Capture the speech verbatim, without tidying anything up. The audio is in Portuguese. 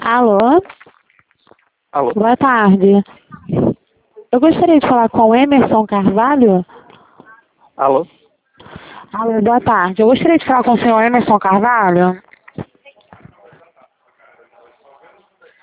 Alô? Alô? Boa tarde. Eu gostaria de falar com o Emerson Carvalho. Alô? Alô, boa tarde. Eu gostaria de falar com o senhor Emerson Carvalho.